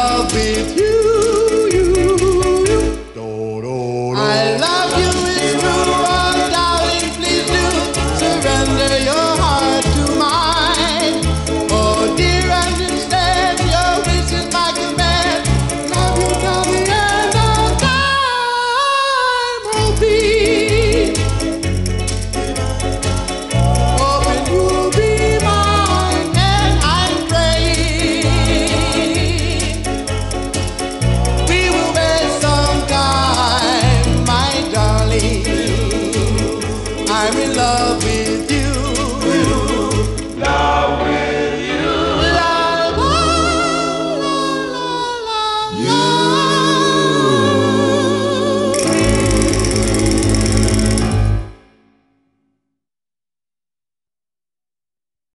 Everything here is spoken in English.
love with you. I love you, it's true, oh darling, please do surrender your heart to mine. Oh dear, understand your wish is my command. Love you till the end of time. Oh please, hoping you'll be mine, and I'm praying we will wait some time, my darling. I'm in love with you. Love with you. Love, love, love, love, love.